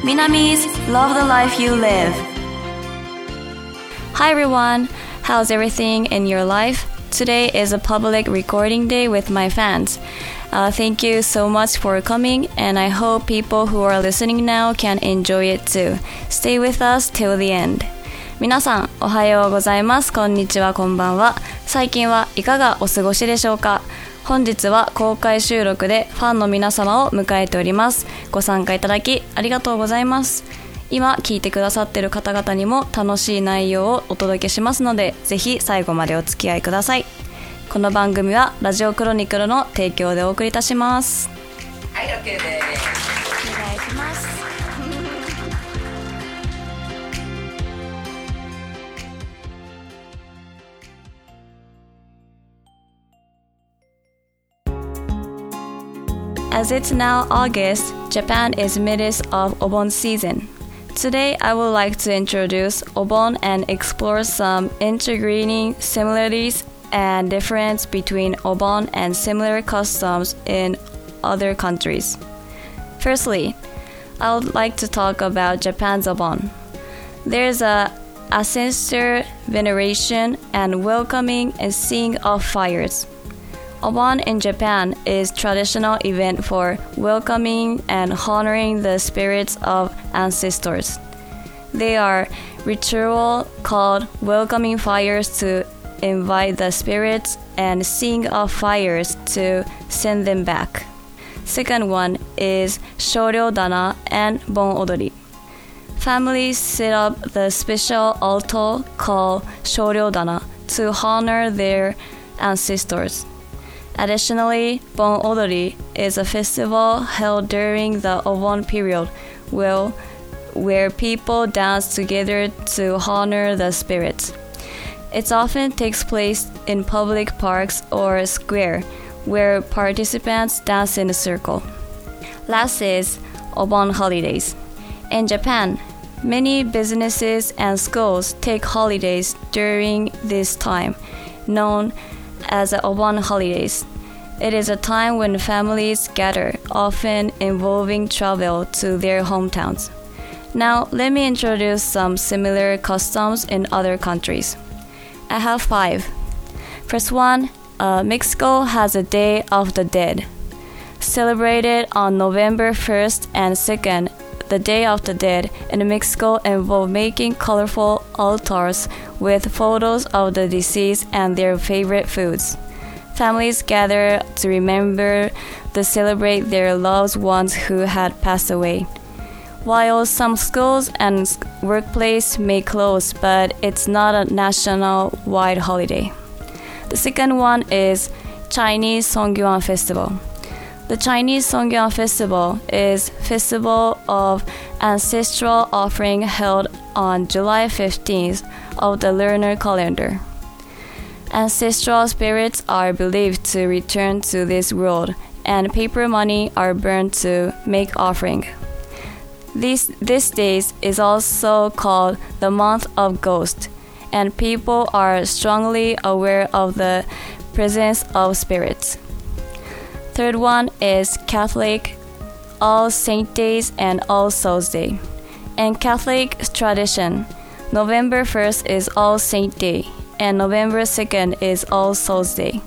Minami's Love the Life You Live. Hi everyone, how's everything in your life? Today is a public recording day with my fans. Thank you so much for coming, and I hope people who are listening now can enjoy it too. Stay with us till the end. 皆さん、おはようございます。こんにちは、こんばんは。最近はいかがお過ごしでしょうか？本日は公開収録でファンの皆様を迎えております。ご参加いただきありがとうございます。今聞いてくださっている方々にも楽しい内容をお届けしますので、ぜひ最後までお付き合いください。この番組はラジオクロニクルの提供でお送りいたします。 はい、OK です。 お願いします。As it's now August, Japan is midst of Obon season. Today, I would like to introduce Obon and explore some integrating similarities and difference between Obon and similar customs in other countries. Firstly, I would like to talk about Japan's Obon. There's a ancestor veneration and welcoming and seeing of fires. Obon in Japan is traditional event for welcoming and honoring the spirits of ancestors. They are ritual called welcoming fires to invite the spirits and seeing of fires to send them back. Second one is Shoryo Dana and Bon Odori. Families set up the special altar called Shoryo Dana to honor their ancestors. Additionally, Bon Odori is a festival held during the Obon period where people dance together to honor the spirits. It often takes place in public parks or square where participants dance in a circle. Last is Obon holidays. In Japan, many businesses and schools take holidays during this time, known as the Obon holidays. It is a time when families gather, often involving travel to their hometowns. Now, let me introduce some similar customs in other countries. I have 5. First one, Mexico has a Day of the Dead. Celebrated on November 1st and 2nd, the Day of the Dead in Mexico involve making colorful altars with photos of the deceased and their favorite foods. Families gather to remember to celebrate their loved ones who had passed away. While some schools and workplaces may close, but it's not a national-wide holiday. The second one is Chinese Songyuan Festival. The Chinese Songyuan Festival is festival of ancestral offering held on July 15th of the lunar calendar. Ancestral spirits are believed to return to this world, and paper money are burned to make offering. This day is also called the month of ghosts, and people are strongly aware of the presence of spirits. Third one is Catholic All Saints Days and All Souls Day. In Catholic tradition, November 1st is All Saints Day, and November 2nd is All Souls Day.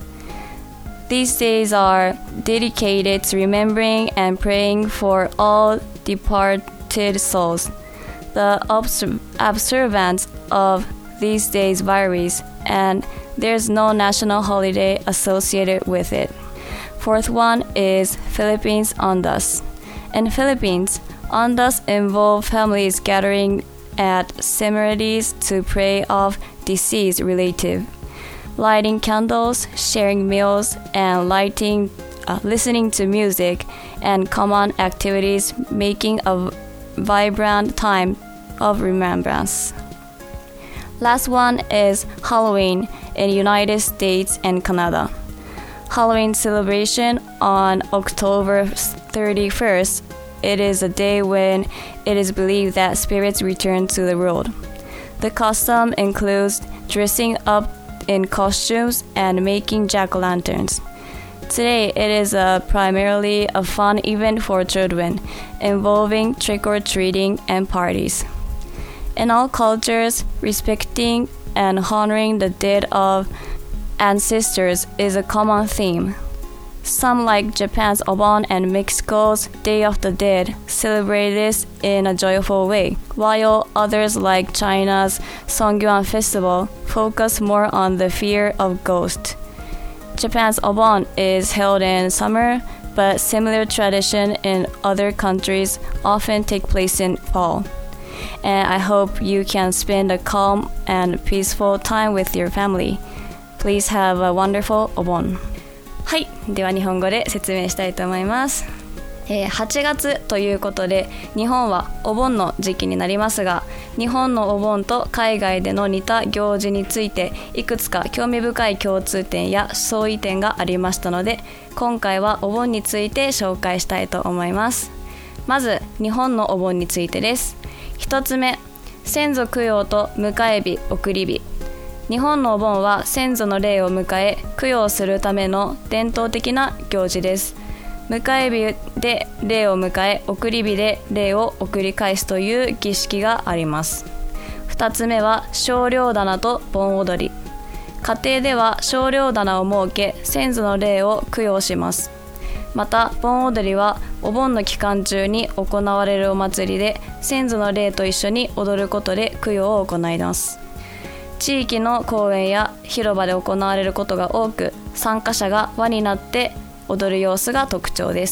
These days are dedicated to remembering and praying for all departed souls. The observance of these days varies, and there's no national holiday associated with it. Fourth one is Philippines Ondas. In Philippines, Ondas involve families gathering at cemeteries to pray off deceased relative, lighting candles, sharing meals, and listening to music and common activities, making a vibrant time of remembrance. Last one is Halloween in United States and Canada. Halloween celebration on October 31st. It is a day when it is believed that spirits return to the world. The custom includes dressing up in costumes and making jack-o'-lanterns. Today it is primarily a fun event for children, involving trick-or-treating and parties. In all cultures, respecting and honoring the dead of ancestors is a common theme. Some, like Japan's Obon and Mexico's Day of the Dead, celebrate this in a joyful way, while others, like China's Songyuan Festival, focus more on the fear of ghosts. Japan's Obon is held in summer, but similar tradition in other countries often take place in fall. And I hope you can spend a calm and peaceful time with your family. Please have a wonderful Obon. はい、では日本語で説明したいと思います。8月ということで日本はお盆の時期になりますが、日本のお盆と海外での似た行事についていくつか興味深い共通点や相違点がありましたので、今回はお盆について紹介したいと思います。まず日本のお盆についてです。1つ目、先祖供養と迎え日送り日。日本のお盆は先祖の霊を迎え供養するための伝統的な行事です。迎え日で霊を迎え、送り日で霊を送り返すという儀式があります。2つ目は少量棚と盆踊り。家庭では少量棚を設け、先祖の霊を供養します。また盆踊りはお盆の期間中に行われるお祭りで、先祖の霊と一緒に踊ることで供養を行います。地域の公園や広場で行われることが多く、参加者が輪になって踊る様子が特徴です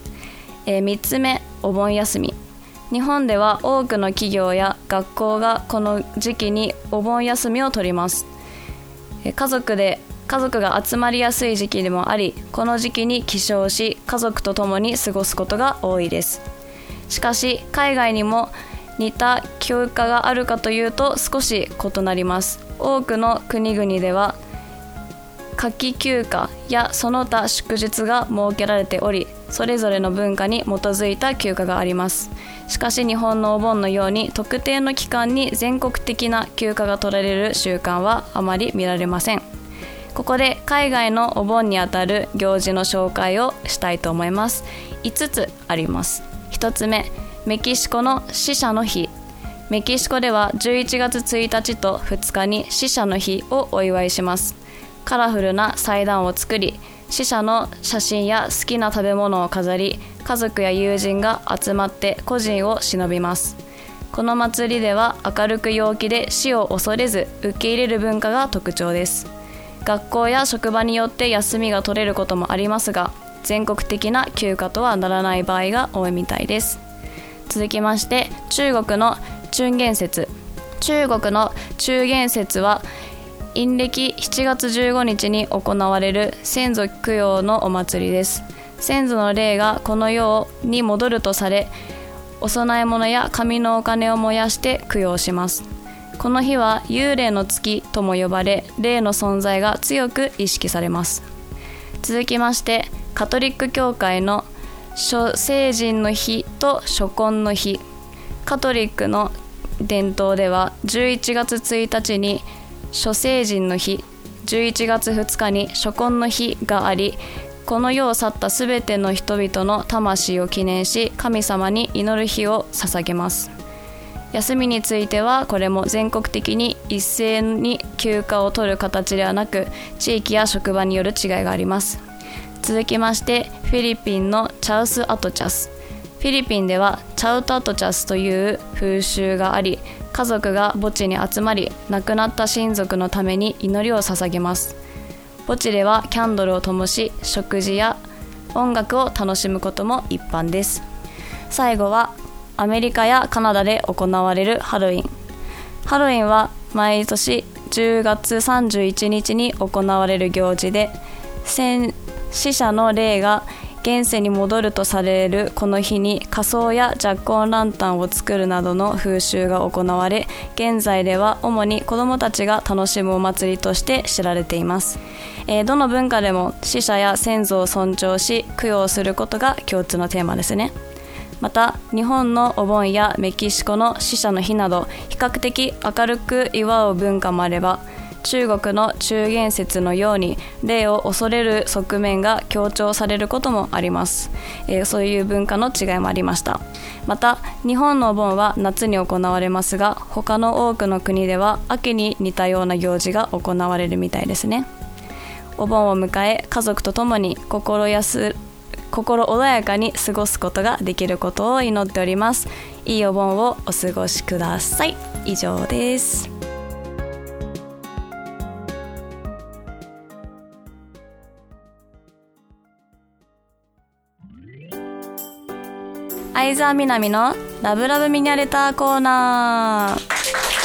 。3つ目、お盆休み。日本では多くの企業や学校がこの時期にお盆休みを取ります。家族が集まりやすい時期でもあり、この時期に起床し家族と共に過ごすことが多いです。しかし海外にも似た休暇があるかというと少し異なります。多くの国々では夏季休暇やその他祝日が設けられており、それぞれの文化に基づいた休暇があります。しかし日本のお盆のように特定の期間に全国的な休暇が取られる習慣はあまり見られません。ここで海外のお盆にあたる行事の紹介をしたいと思います。5つあります。1つ目、メキシコの死者の日。メキシコでは11月1日と2日に死者の日をお祝いします。カラフルな祭壇を作り、死者の写真や好きな食べ物を飾り、家族や友人が集まって故人を偲びます。この祭りでは明るく陽気で死を恐れず受け入れる文化が特徴です。学校や職場によって休みが取れることもありますが、全国的な休暇とはならない場合が多いみたいです。続きまして、中国の中元節。中国の中元節は陰暦7月15日に行われる先祖供養のお祭りです。先祖の霊がこの世に戻るとされ、お供え物や紙のお金を燃やして供養します。この日は幽霊の月とも呼ばれ、霊の存在が強く意識されます。続きまして、カトリック教会の諸聖人の日と諸根の日。カトリックの伝統では11月1日に諸聖人の日、11月2日に諸根の日があり、この世を去ったすべての人々の魂を記念し、神様に祈る日を捧げます。休みについてはこれも全国的に一斉に休暇を取る形ではなく、地域や職場による違いがあります。続きまして、フィリピンのチャウスアトチャス。フィリピンではチャウトアトチャスという風習があり、家族が墓地に集まり、亡くなった親族のために祈りを捧げます。墓地ではキャンドルを灯し、食事や音楽を楽しむことも一般です。最後はアメリカやカナダで行われるハロウィン。ハロウィンは毎年10月31日に行われる行事で、死者の霊が現世に戻るとされるこの日に仮装やジャックオンランタンを作るなどの風習が行われ、現在では主に子どもたちが楽しむお祭りとして知られています。どの文化でも死者や先祖を尊重し供養することが共通のテーマですね。また日本のお盆やメキシコの死者の日など比較的明るく祝う文化もあれば、 中国の中元節のように霊を恐れる側面が強調されることもあります。そういう文化の違いもありました。また日本のお盆は夏に行われますが、他の多くの国では秋に似たような行事が行われるみたいですね。お盆を迎え、家族と共に心穏やかに過ごすことができることを祈っております。いいお盆をお過ごしください。以上です。相沢みなみのラブラブミニャレターコーナー。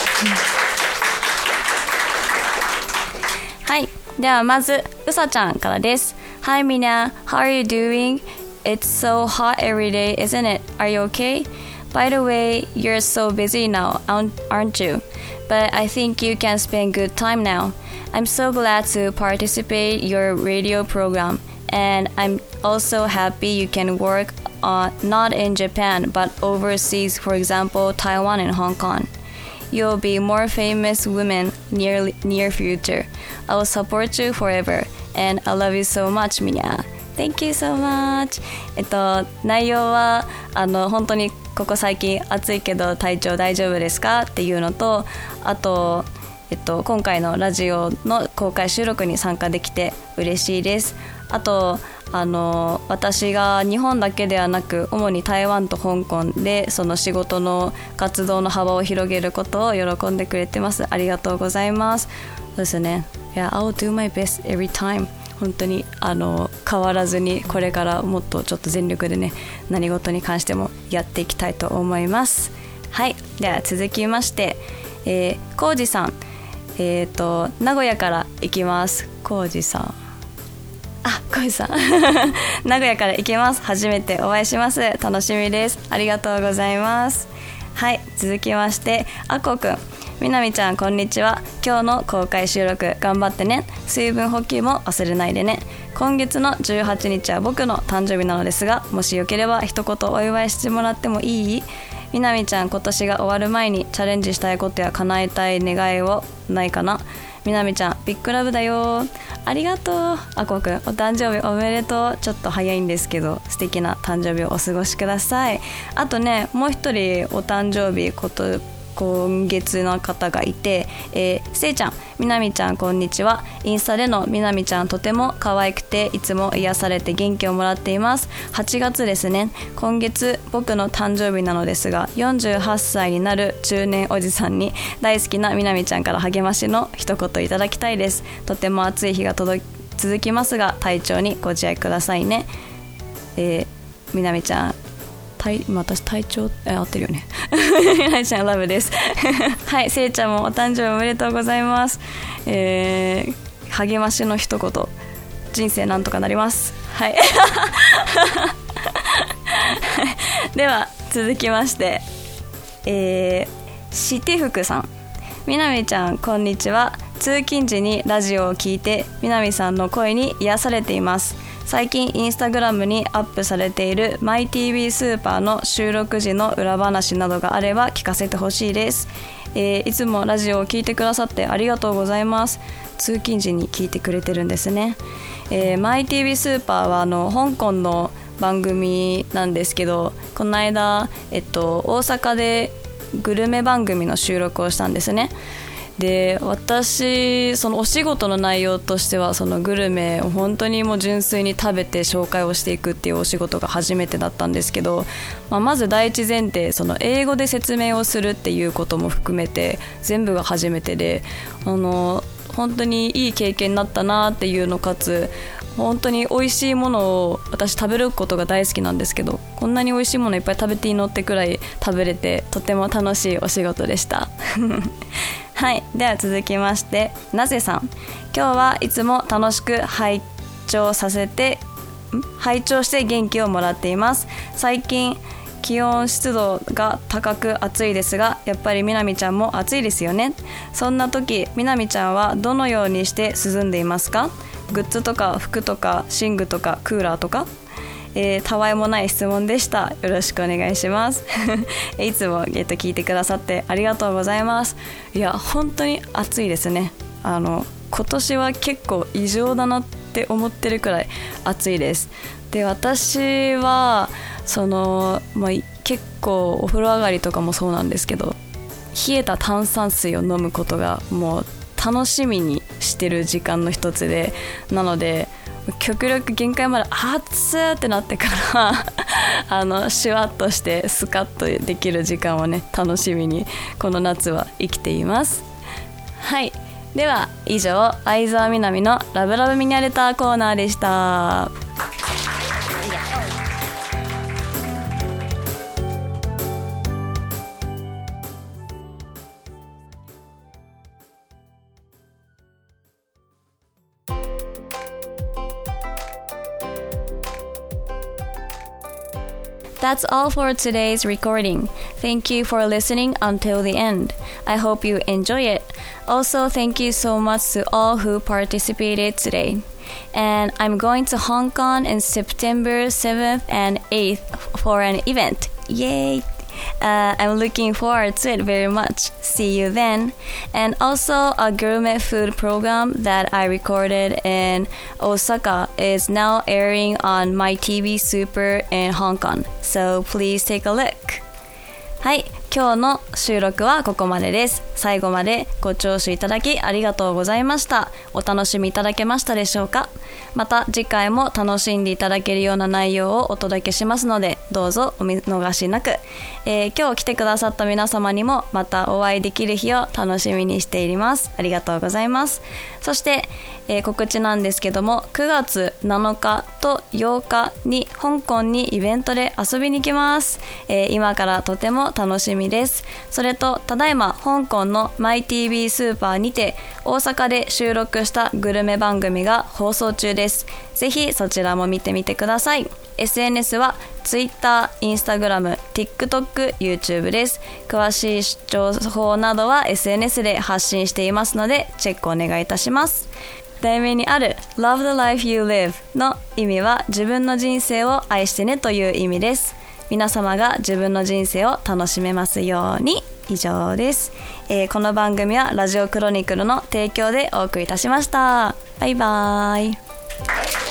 はい、ではまずうさちゃんからです。 Hi Mina, how are you doing? It's so hot every day, isn't it? Are you okay? By the way, you're so busy now, aren't you? But I think you can spend good time now. I'm so glad to participate in your radio program, and I'm also happy you can work not in Japan but overseas, for example Taiwan and Hong Kong. You'll be more famous woman near future. I will support you forever, and I love you so much, Minya. Thank you so much. 内容は本当にここ最近暑いけど体調大丈夫ですかっていうのと、あと今回のラジオの公開収録に参加できて嬉しいです。あと私が日本だけではなく主に台湾と香港でその仕事の活動の幅を広げることを喜んでくれてます。ありがとうございます。そうですね。Yeah, I'll do my best every time. 本当に変わらずにこれからもっとちょっと全力でね、何事に関してもやっていきたいと思います。はい、では続きまして、コウジさん、名古屋から行きます。コウジさん、コウジさん名古屋から行きます。初めてお会いします。楽しみです。ありがとうございます。はい、続きましてあこくん、みなみちゃんこんにちは。今日の公開収録頑張ってね。水分補給も忘れないでね。今月の18日は僕の誕生日なのですが、もしよければ一言お祝いしてもらってもいい？みなみちゃん今年が終わる前にチャレンジしたいことや叶えたい願いをないかな。みなみちゃんビッグラブだよ。ありがとう。あこくんお誕生日おめでとう。ちょっと早いんですけど素敵な誕生日をお過ごしください。あとね、もう一人お誕生日今月の方がいて、せいちゃん、みなみちゃんこんにちは。インスタでのみなみちゃんとても可愛くていつも癒されて元気をもらっています。8月ですね。今月僕の誕生日なのですが、48歳になる中年おじさんに大好きなみなみちゃんから励ましの一言いただきたいです。とても暑い日が続きますが体調にご自愛くださいね。みなみちゃん私体調合ってるよねみなみちゃんラブですはい、せいちゃんもお誕生日おめでとうございます。励ましの一言、人生なんとかなります。はいでは続きまして、してふくさん、みなみちゃんこんにちは。通勤時にラジオを聞いてみなみさんの声に癒されています。最近インスタグラムにアップされている MyTV スーパーの収録時の裏話などがあれば聞かせてほしいです。いつもラジオを聞いてくださってありがとうございます。通勤時に聞いてくれてるんですね。MyTV スーパーは香港の番組なんですけど、この間、大阪でグルメ番組の収録をしたんですね。で、私そのお仕事の内容としてはそのグルメを本当にもう純粋に食べて紹介をしていくっていうお仕事が初めてだったんですけど、まず第一前提その英語で説明をするっていうことも含めて全部が初めてで、本当にいい経験になったなっていうのかつ、本当に美味しいものを私食べることが大好きなんですけど、こんなに美味しいものいっぱい食べていいのってくらい食べれてとても楽しいお仕事でしたはい、では続きましてなぜさん、今日はいつも楽しく拝聴して元気をもらっています。最近気温湿度が高く暑いですが、やっぱりみなみちゃんも暑いですよね。そんな時みなみちゃんはどのようにして涼んでいますか？グッズとか服とか寝具とかクーラーとか、たわいもない質問でした。よろしくお願いしますいつも聞いてくださってありがとうございます。いや本当に暑いですね。 今年は結構異常だなって思ってるくらい暑いです。で、私は結構お風呂上がりとかもそうなんですけど、冷えた炭酸水を飲むことがもう楽しみにしてる時間の一つで、なので極力限界まで熱ーってなってからシュワッとしてスカッとできる時間をね、楽しみにこの夏は生きています。はい、では以上、相沢みなみのラブラブミニャレターコーナーでした。That's all for today's recording. Thank you for listening until the end. I hope you enjoy it. Also, thank you so much to all who participated today. And I'm going to Hong Kong in September 7th and 8th for an event. Yay! I'm looking forward to it very much. See you then. And also, a gourmet food program that I recorded in Osaka is now airing on My TV Super in Hong Kong. So please take a look. はい、今日の収録はここまでです。最後までご聴取いただきありがとうございました。お楽しみいただけましたでしょうか。また次回も楽しんでいただけるような内容をお届けしますので、どうぞお見逃しなく。今日来てくださった皆様にもまたお会いできる日を楽しみにしています。ありがとうございます。そして、告知なんですけども、9月7日と8日に香港にイベントで遊びに来ます。今からとても楽しみです。それと、ただいま香港の MyTV スーパーにて大阪で収録したグルメ番組が放送中です。ぜひそちらも見てみてください。SNS は Twitter、Instagram、TikTok、YouTube です。詳しい情報などは SNS で発信していますので、チェックお願いいたします。題名にある Love the life you live の意味は自分の人生を愛してねという意味です。皆様が自分の人生を楽しめますように。以上です。この番組はラジオクロニクルの提供でお送りいたしました。バイバイ。